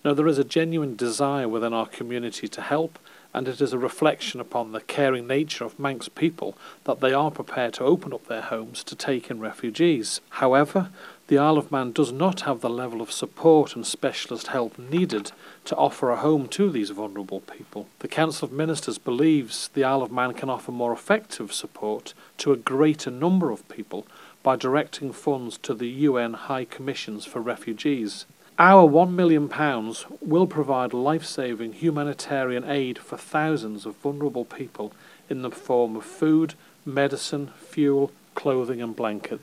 Now, there is a genuine desire within our community to help, and it is a reflection upon the caring nature of Manx people that they are prepared to open up their homes to take in refugees. However, the Isle of Man does not have the level of support and specialist help needed to offer a home to these vulnerable people. The Council of Ministers believes the Isle of Man can offer more effective support to a greater number of people by directing funds to the UN High Commissions for Refugees. Our £1 million will provide life-saving humanitarian aid for thousands of vulnerable people in the form of food, medicine, fuel, clothing and blankets.